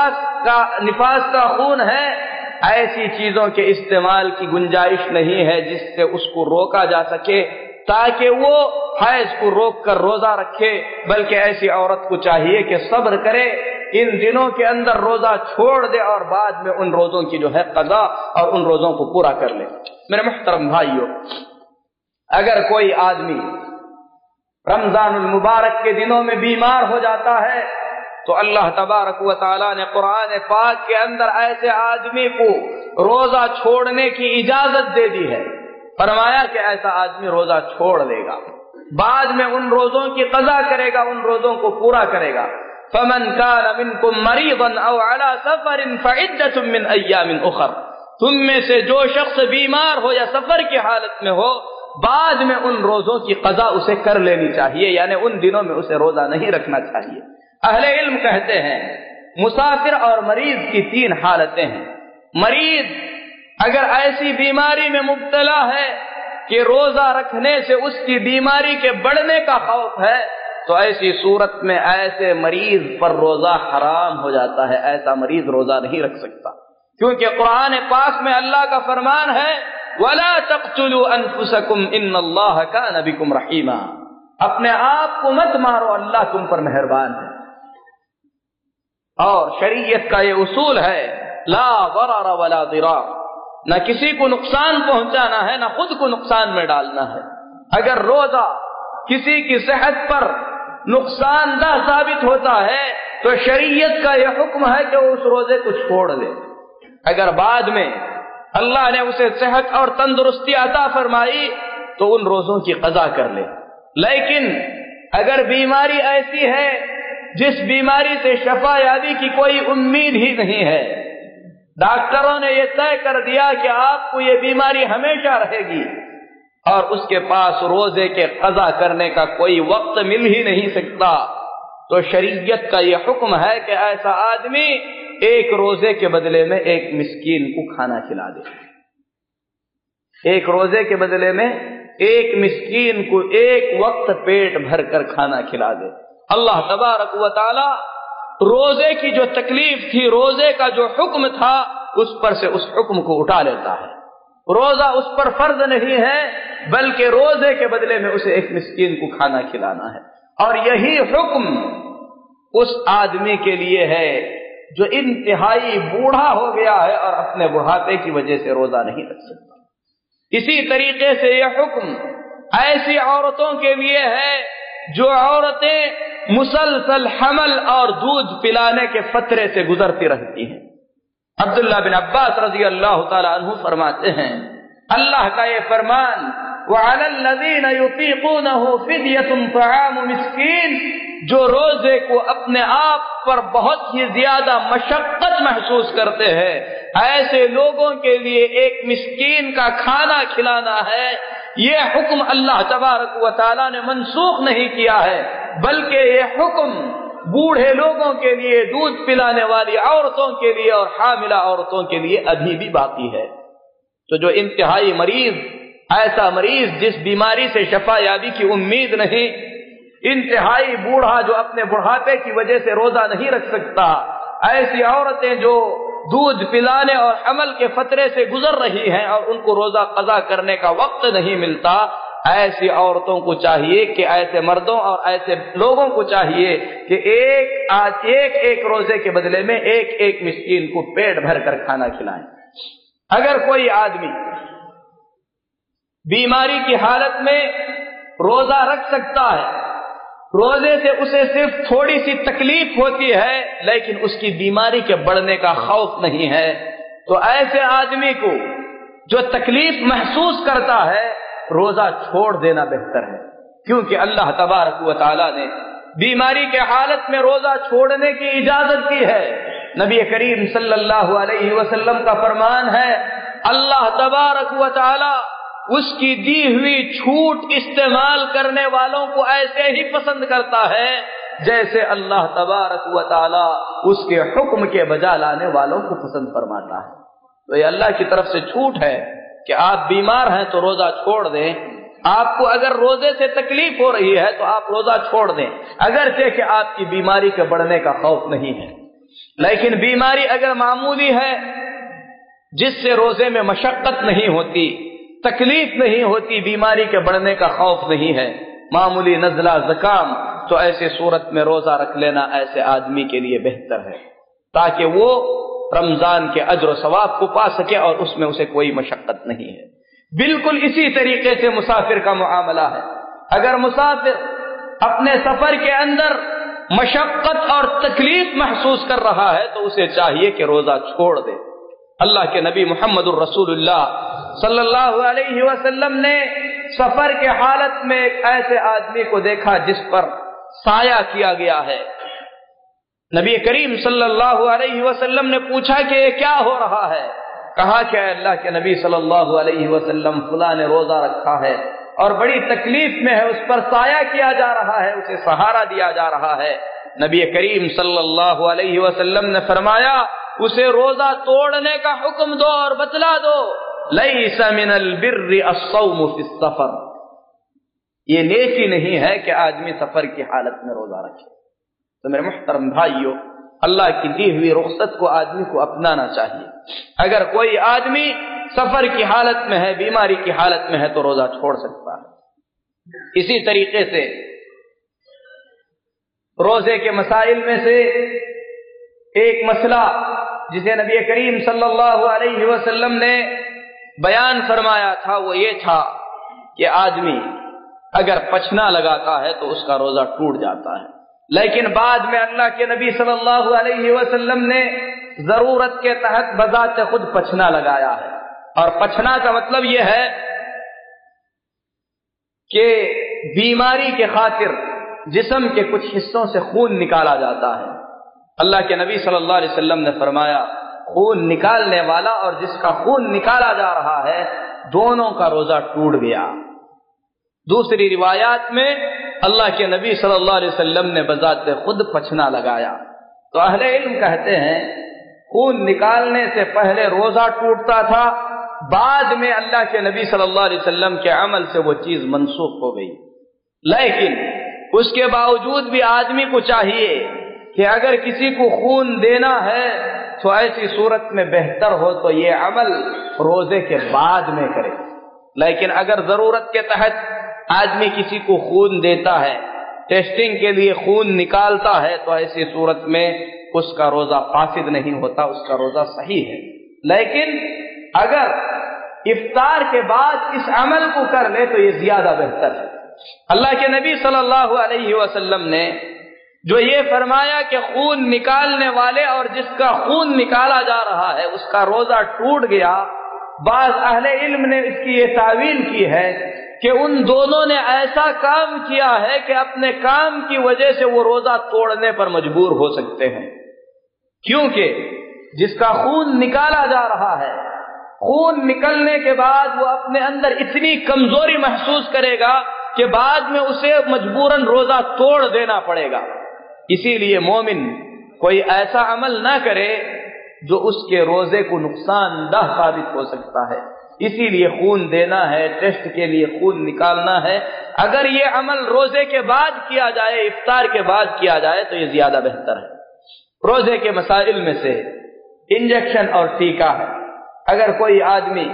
A: نفاس کا خون ہے، ایسی چیزوں کے استعمال کی گنجائش نہیں ہے جس سے اس کو روکا جا سکے تاکہ وہ حیض کو روک کر روزہ رکھے، بلکہ ایسی عورت کو چاہیے کہ صبر کرے، ان دنوں کے اندر روزہ چھوڑ دے اور بعد میں ان روزوں کی جو ہے قضا اور ان روزوں کو پورا کر لے. میرے محترم بھائیوں، اگر کوئی آدمی رمضان المبارک کے دنوں میں بیمار ہو جاتا ہے تو اللہ تبارک و تعالی نے قرآن پاک کے اندر ایسے آدمی کو روزہ چھوڑنے کی اجازت دے دی ہے. فرمایا کہ ایسا آدمی روزہ چھوڑ دے گا، بعد میں ان روزوں کی قضا کرے گا، ان روزوں کو پورا کرے گا. فمن كان منكم مريضا او على سفر فعدة من ايام اخر. تم میں سے جو شخص بیمار ہو یا سفر کی حالت میں ہو، بعد میں ان روزوں کی قضا اسے کر لینی چاہیے، یعنی ان دنوں میں اسے روزہ نہیں رکھنا چاہیے. اہل علم کہتے ہیں مسافر اور مریض کی 3 حالتیں ہیں. مریض اگر ایسی بیماری میں مبتلا ہے کہ روزہ رکھنے سے اس کی بیماری کے بڑھنے کا خوف ہے تو ایسی صورت میں ایسے مریض پر روزہ حرام ہو جاتا ہے. ایسا مریض روزہ نہیں رکھ سکتا، کیونکہ قرآن پاک میں اللہ کا فرمان ہے وَلَا تَقْتُلُوا أَنفُسَكُمْ إِنَّ اللَّهَ كَانَ بِكُمْ رَحِيمًا. اپنے آپ کو مت مارو، اللہ تم پر مہربان ہے. اور شریعت کا یہ اصول ہے لا ضرر ولا ضرار، نہ کسی کو نقصان پہنچانا ہے نہ خود کو نقصان میں ڈالنا ہے. اگر روزہ کسی کی صحت پر نقصان دہ ثابت ہوتا ہے تو شریعت کا یہ حکم ہے کہ وہ اس روزے کو چھوڑ دے. اگر بعد میں اللہ نے اسے صحت اور تندرستی عطا فرمائی تو ان روزوں کی قضا کر لے۔ لیکن اگر بیماری ایسی ہے جس بیماری سے شفا یابی کی کوئی امید ہی نہیں ہے، ڈاکٹروں نے یہ طے کر دیا کہ آپ کو یہ بیماری ہمیشہ رہے گی، اور اس کے پاس روزے کے قضا کرنے کا کوئی وقت مل ہی نہیں سکتا، تو شریعت کا یہ حکم ہے کہ ایسا آدمی ایک روزے کے بدلے میں ایک مسکین کو کھانا کھلا دے۔ ایک روزے کے بدلے میں ایک مسکین کو ایک وقت پیٹ بھر کر کھانا کھلا دے۔ اللہ تبارک و تعالی روزے کی جو تکلیف تھی، روزے کا جو حکم تھا، اس پر سے اس حکم کو اٹھا لیتا ہے۔ روزہ اس پر فرض نہیں ہے، بلکہ روزے کے بدلے میں اسے ایک مسکین کو کھانا کھلانا ہے۔ اور یہی حکم اس آدمی کے لیے ہے جو انتہائی بوڑھا ہو گیا ہے اور اپنے بڑھاپے کی وجہ سے روزہ نہیں رکھ سکتا۔ اسی طریقے سے یہ حکم ایسی عورتوں کے لیے ہے جو عورتیں مسلسل حمل اور دودھ پلانے کے فترے سے گزرتی رہتی ہیں۔ عبداللہ بن عباس رضی اللہ تعالی عنہ فرماتے ہیں، اللہ کا یہ فرمان وَعَلَى الَّذِينَ يُطِيقُونَهُ فِدْيَةٌ طَعَامُ مِسْكِينٍ، جو روزے کو اپنے آپ پر بہت ہی زیادہ مشقت محسوس کرتے ہیں، ایسے لوگوں کے لیے ایک مسکین کا کھانا کھلانا ہے۔ یہ حکم اللہ تبارک و تعالی نے منسوخ نہیں کیا ہے، بلکہ یہ حکم بوڑھے لوگوں کے لیے، دودھ پلانے والی عورتوں کے لیے اور حاملہ عورتوں کے لیے ابھی بھی باقی ہے۔ تو جو انتہائی مریض، ایسا مریض جس بیماری سے شفا یابی کی امید نہیں، انتہائی بوڑھا جو اپنے بڑھاپے کی وجہ سے روزہ نہیں رکھ سکتا، ایسی عورتیں جو دودھ پلانے اور حمل کے فترے سے گزر رہی ہیں اور ان کو روزہ قضا کرنے کا وقت نہیں ملتا، ایسی عورتوں کو چاہیے کہ ایسے مردوں اور ایسے لوگوں کو چاہیے کہ ایک روزے کے بدلے میں ایک مسکین کو پیٹ بھر کر کھانا کھلائیں۔ اگر کوئی آدمی بیماری کی حالت میں روزہ رکھ سکتا ہے، روزے سے اسے صرف تھوڑی سی تکلیف ہوتی ہے لیکن اس کی بیماری کے بڑھنے کا خوف نہیں ہے، تو ایسے آدمی کو جو تکلیف محسوس کرتا ہے روزہ چھوڑ دینا بہتر ہے، کیونکہ اللہ تبارک و تعالی نے بیماری کے حالت میں روزہ چھوڑنے کی اجازت دی ہے۔ نبی کریم صلی اللہ علیہ وسلم کا فرمان ہے، اللہ تبارک و تعالی اس کی دی ہوئی چھوٹ استعمال کرنے والوں کو ایسے ہی پسند کرتا ہے جیسے اللہ تبارک و تعالی اس کے حکم کے بجا لانے والوں کو پسند فرماتا ہے۔ تو یہ اللہ کی طرف سے چھوٹ ہے کہ آپ بیمار ہیں تو روزہ چھوڑ دیں، آپ کو اگر روزے سے تکلیف ہو رہی ہے تو آپ روزہ چھوڑ دیں، اگرچہ کہ آپ کی بیماری کے بڑھنے کا خوف نہیں ہے۔ لیکن بیماری اگر معمولی ہے جس سے روزے میں مشقت نہیں ہوتی، تکلیف نہیں ہوتی، بیماری کے بڑھنے کا خوف نہیں ہے، معمولی نزلہ زکام، تو ایسے صورت میں روزہ رکھ لینا ایسے آدمی کے لیے بہتر ہے تاکہ وہ رمضان کے اجر و ثواب کو پا سکے اور اس میں اسے کوئی مشقت نہیں ہے۔ بالکل اسی طریقے سے مسافر کا معاملہ ہے۔ اگر مسافر اپنے سفر کے اندر مشقت اور تکلیف محسوس کر رہا ہے تو اسے چاہیے کہ روزہ چھوڑ دے۔ اللہ کے نبی محمد الرسول اللہ صلی اللہ علیہ وسلم نے سفر کے حالت میں ایک ایسے آدمی کو دیکھا جس پر سایہ کیا گیا ہے۔ نبی کریم صلی اللہ علیہ وسلم نے پوچھا کہ یہ کیا ہو رہا ہے؟ کہا کہ اللہ کے نبی صلی اللہ علیہ وسلم فلاں نے روزہ رکھا ہے اور بڑی تکلیف میں ہے، اس پر سایہ کیا جا رہا ہے، اسے سہارا دیا جا رہا ہے۔ نبی کریم صلی اللہ علیہ وسلم نے فرمایا اسے روزہ توڑنے کا حکم دو اور بتلا دو، لیس من البر الصوم فی السفر، یہ نیکی نہیں ہے کہ آدمی سفر کی حالت میں روزہ رکھے۔ تو میرے محترم بھائیو، اللہ کی دی ہوئی رخصت کو آدمی کو اپنانا چاہیے۔ اگر کوئی آدمی سفر کی حالت میں ہے، بیماری کی حالت میں ہے تو روزہ چھوڑ سکتا ہے۔ اسی طریقے سے روزے کے مسائل میں سے ایک مسئلہ جسے نبی کریم صلی اللہ علیہ وسلم نے بیان فرمایا تھا وہ یہ تھا کہ آدمی اگر پچھنا لگاتا ہے تو اس کا روزہ ٹوٹ جاتا ہے، لیکن بعد میں اللہ کے نبی صلی اللہ علیہ وسلم نے ضرورت کے تحت بذات خود پچھنا لگایا ہے، اور پچھنا کا مطلب یہ ہے کہ بیماری کے خاطر جسم کے کچھ حصوں سے خون نکالا جاتا ہے، اللہ کے نبی صلی اللہ علیہ وسلم نے فرمایا خون نکالنے والا اور جس کا خون نکالا جا رہا ہے دونوں کا روزہ ٹوٹ گیا۔ دوسری روایات میں اللہ کے نبی صلی اللہ علیہ وسلم نے بذات خود پچھنا لگایا۔ تو اہل علم کہتے ہیں خون نکالنے سے پہلے روزہ ٹوٹتا تھا، بعد میں اللہ کے نبی صلی اللہ علیہ وسلم کے عمل سے وہ چیز منسوخ ہو گئی، لیکن اس کے باوجود بھی آدمی کو چاہیے کہ اگر کسی کو خون دینا ہے تو ایسی صورت میں بہتر ہو تو یہ عمل روزے کے بعد میں کرے، لیکن اگر ضرورت کے تحت آدمی کسی کو خون دیتا ہے، ٹیسٹنگ کے لیے خون نکالتا ہے، تو ایسی صورت میں اس کا روزہ فاسد نہیں ہوتا، اس کا روزہ صحیح ہے۔ لیکن اگر افطار کے بعد اس عمل کو کر لے تو یہ زیادہ بہتر ہے۔ اللہ کے نبی صلی اللہ علیہ وسلم نے جو یہ فرمایا کہ خون نکالنے والے اور جس کا خون نکالا جا رہا ہے اس کا روزہ ٹوٹ گیا، بعض اہل علم نے اس کی یہ تعویل کی ہے کہ ان دونوں نے ایسا کام کیا ہے کہ اپنے کام کی وجہ سے وہ روزہ توڑنے پر مجبور ہو سکتے ہیں، کیونکہ جس کا خون نکالا جا رہا ہے خون نکلنے کے بعد وہ اپنے اندر اتنی کمزوری محسوس کرے گا کہ بعد میں اسے مجبوراً روزہ توڑ دینا پڑے گا۔ اسی لیے مومن کوئی ایسا عمل نہ کرے جو اس کے روزے کو نقصان دہ ثابت ہو سکتا ہے۔ اسی لیے خون دینا ہے، ٹیسٹ کے لیے خون نکالنا ہے، اگر یہ عمل روزے کے بعد کیا جائے، افطار کے بعد کیا جائے تو یہ زیادہ بہتر ہے۔ روزے کے مسائل میں سے انجیکشن اور ٹیکہ ہے۔ اگر کوئی آدمی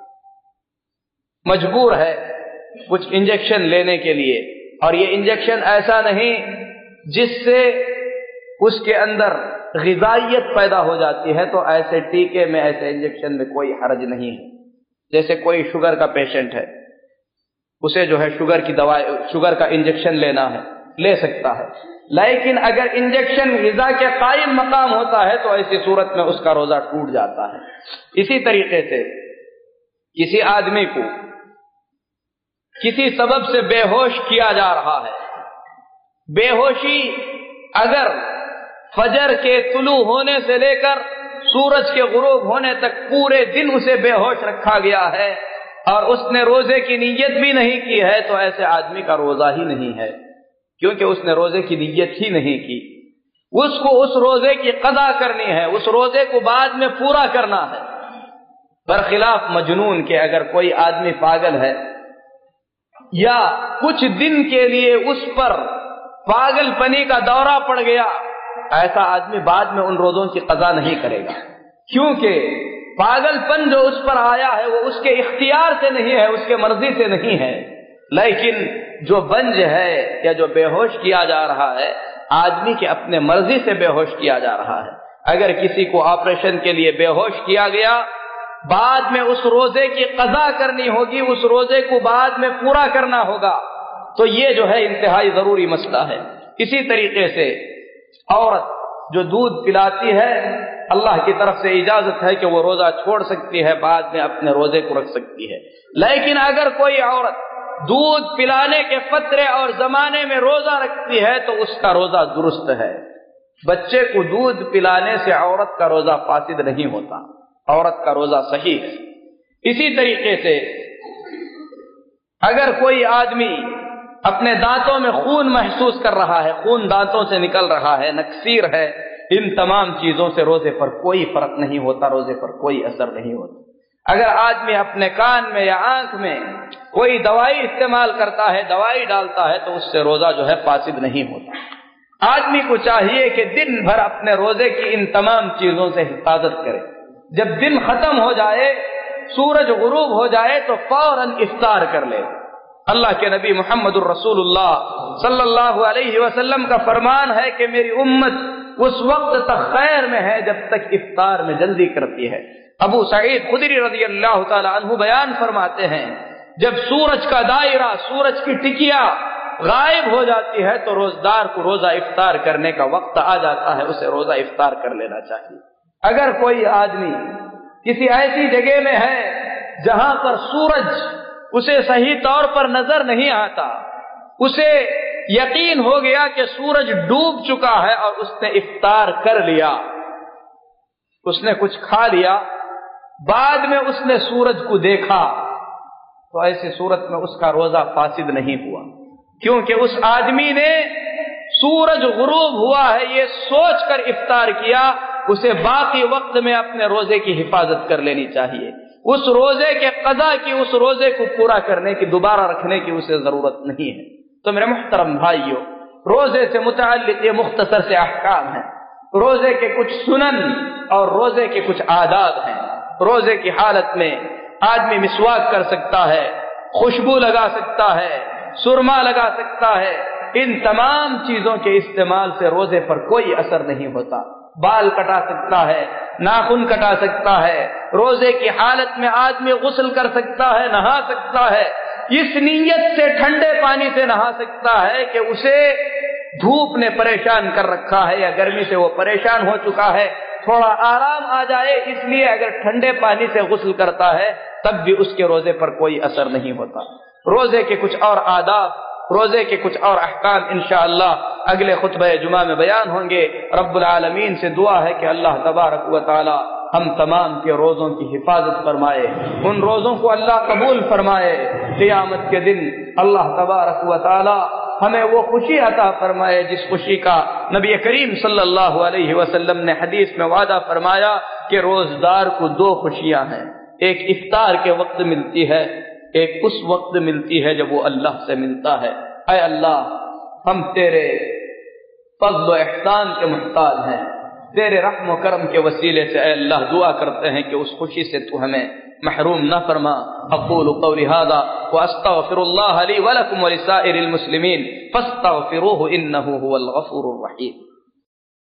A: مجبور ہے کچھ انجیکشن لینے کے لیے، اور یہ انجیکشن ایسا نہیں جس سے اس کے اندر غذائیت پیدا ہو جاتی ہے، تو ایسے ٹیکے میں، ایسے انجیکشن میں کوئی حرج نہیں ہے۔ جیسے کوئی شوگر کا پیشنٹ ہے، اسے جو ہے شوگر کی دوائی، شوگر کا انجیکشن لینا ہے، لے سکتا ہے، لیکن اگر انجیکشن غذا کے قائم مقام ہوتا ہے تو ایسی صورت میں اس کا روزہ ٹوٹ جاتا ہے۔ اسی طریقے سے کسی آدمی کو کسی سبب سے بے ہوش کیا جا رہا ہے، بے ہوشی اگر فجر کے طلوع ہونے سے لے کر سورج کے غروب ہونے تک پورے دن اسے بے ہوش رکھا گیا ہے اور اس نے روزے کی نیت بھی نہیں کی ہے، تو ایسے آدمی کا روزہ ہی نہیں ہے، کیونکہ اس نے روزے کی نیت ہی نہیں کی۔ اس کو اس روزے کی قضا کرنی ہے، اس روزے کو بعد میں پورا کرنا ہے، برخلاف مجنون کے۔ اگر کوئی آدمی پاگل ہے یا کچھ دن کے لیے اس پر پاگل پنی کا دورہ پڑ گیا، ایسا آدمی بعد میں ان روزوں کی قضا نہیں کرے گا، کیونکہ پاگل پن جو اس پر آیا ہے وہ اس کے اختیار سے نہیں ہے، اس کے مرضی سے نہیں ہے، لیکن جو بنج ہے یا جو بے ہوش کیا جا رہا ہے آدمی کے اپنے مرضی سے بے ہوش کیا جا رہا ہے۔ اگر کسی کو آپریشن کے لیے بے ہوش کیا گیا، بعد میں اس روزے کی قضا کرنی ہوگی، اس روزے کو بعد میں پورا کرنا ہوگا، تو یہ جو ہے انتہائی ضروری مسئلہ ہے۔ اسی طریقے سے عورت جو دودھ پلاتی ہے، اللہ کی طرف سے اجازت ہے کہ وہ روزہ چھوڑ سکتی ہے، بعد میں اپنے روزے کو رکھ سکتی ہے، لیکن اگر کوئی عورت دودھ پلانے کے فترے اور زمانے میں روزہ رکھتی ہے تو اس کا روزہ درست ہے۔ بچے کو دودھ پلانے سے عورت کا روزہ فاسد نہیں ہوتا، عورت کا روزہ صحیح ہے۔ اسی طریقے سے اگر کوئی آدمی اپنے دانتوں میں خون محسوس کر رہا ہے، خون دانتوں سے نکل رہا ہے، نکسیر ہے، ان تمام چیزوں سے روزے پر کوئی فرق نہیں ہوتا، روزے پر کوئی اثر نہیں ہوتا۔ اگر آدمی اپنے کان میں یا آنکھ میں کوئی دوائی استعمال کرتا ہے، دوائی ڈالتا ہے، تو اس سے روزہ جو ہے فاسد نہیں ہوتا۔ آدمی کو چاہیے کہ دن بھر اپنے روزے کی ان تمام چیزوں سے حفاظت کرے، جب دن ختم ہو جائے، سورج غروب ہو جائے تو فوراً افطار کر لے۔ اللہ کے نبی محمد الرسول اللہ صلی اللہ علیہ وسلم کا فرمان ہے کہ میری امت اس وقت تک خیر میں ہے جب تک افطار میں جلدی کرتی ہے۔ ابو سعید خدری رضی اللہ تعالی عنہ بیان فرماتے ہیں، جب سورج کا دائرہ، سورج کی ٹکیا غائب ہو جاتی ہے تو روزدار کو روزہ افطار کرنے کا وقت آ جاتا ہے، اسے روزہ افطار کر لینا چاہیے۔ اگر کوئی آدمی کسی ایسی جگہ میں ہے جہاں پر سورج اسے صحیح طور پر نظر نہیں آتا، اسے یقین ہو گیا کہ سورج ڈوب چکا ہے اور اس نے افطار کر لیا، اس نے کچھ کھا لیا، بعد میں اس نے سورج کو دیکھا، تو ایسی صورت میں اس کا روزہ فاسد نہیں ہوا، کیونکہ اس آدمی نے سورج غروب ہوا ہے یہ سوچ کر افطار کیا۔ اسے باقی وقت میں اپنے روزے کی حفاظت کر لینی چاہیے، اس روزے کے قضا کی، اس روزے کو پورا کرنے کی، دوبارہ رکھنے کی اسے ضرورت نہیں ہے۔ تو میرے محترم بھائیوں، روزے سے متعلق یہ مختصر سے احکام ہیں، روزے کے کچھ سنن اور روزے کے کچھ آداب ہیں۔ روزے کی حالت میں آدمی مسواک کر سکتا ہے، خوشبو لگا سکتا ہے، سرما لگا سکتا ہے، ان تمام چیزوں کے استعمال سے روزے پر کوئی اثر نہیں ہوتا۔ بال کٹا سکتا ہے، ناخن کٹا سکتا ہے، روزے کی حالت میں آدمی غسل کر سکتا ہے، نہا سکتا ہے، اس نیت سے ٹھنڈے پانی سے نہا سکتا ہے کہ اسے دھوپ نے پریشان کر رکھا ہے یا گرمی سے وہ پریشان ہو چکا ہے، تھوڑا آرام آ جائے، اس لیے اگر ٹھنڈے پانی سے غسل کرتا ہے تب بھی اس کے روزے پر کوئی اثر نہیں ہوتا۔ روزے کے کچھ اور آداب، روزے کے کچھ اور احکام انشاءاللہ اگلے خطبہ جمعہ میں بیان ہوں گے۔ رب العالمین سے دعا ہے کہ اللہ تبارک و تعالی ہم تمام کے روزوں کی حفاظت فرمائے، ان روزوں کو اللہ قبول فرمائے، قیامت کے دن اللہ تبارک و تعالی ہمیں وہ خوشی عطا فرمائے جس خوشی کا نبی کریم صلی اللہ علیہ وسلم نے حدیث میں وعدہ فرمایا کہ روزدار کو دو خوشیاں ہیں، ایک افطار کے وقت ملتی ہے، ایک اس وقت ملتی ہے جب وہ اللہ سے ملتا ہے۔ اے اللہ، ہم تیرے فضل و احسان کے محتاج ہیں، تیرے رحم و کرم کے وسیلے سے اے اللہ دعا کرتے ہیں کہ اس خوشی سے تو ہمیں محروم نہ فرما۔ اقول قولی ھذا واستغفر اللہ لی ولکم ولسائر المسلمین فاستغفروہ انہ هو الغفور الرحیم۔